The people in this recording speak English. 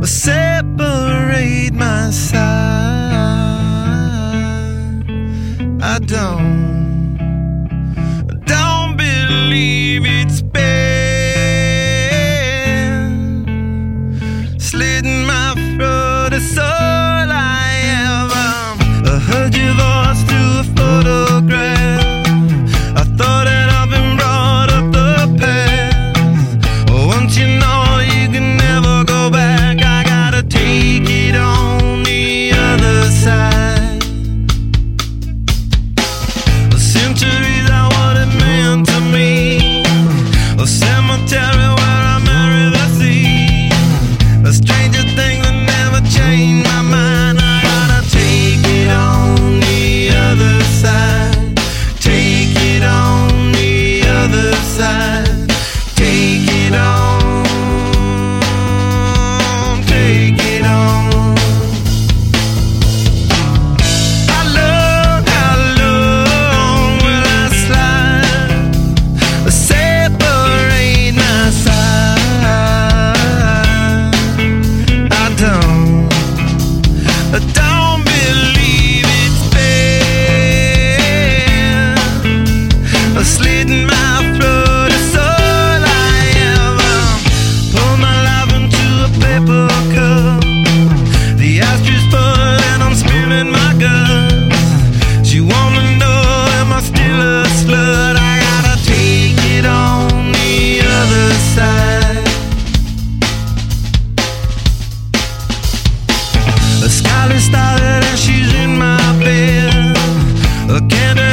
separate my side. I don't believe it's been slitting my throat. It's all I ever heard your voice through a photograph. I thought that I've been brought up the past. Once you know you can never go back, I gotta take it on the other side. Centuries are what it meant to me. A cemetery where I marry the sea. A stranger thing that never changed my mind. I gotta take it on the other side. Take it on the other side. Take it on. Take it on. How long will I slide? Separate my side. I don't believe it's been slitting my throat. It's all I ever pour my life into a paper cup. The ashtray full and I'm spilling my guts. She wanna know, am I still a slut? I gotta take it on the other side. The sky is started and she's in my bed. A candle